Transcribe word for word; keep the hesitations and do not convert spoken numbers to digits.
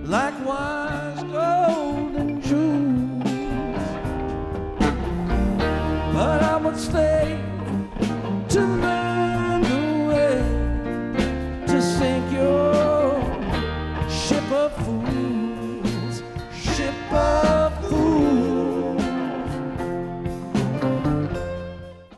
like wine's golden jewels. But I would stay to learn the way to sink your ship of fools.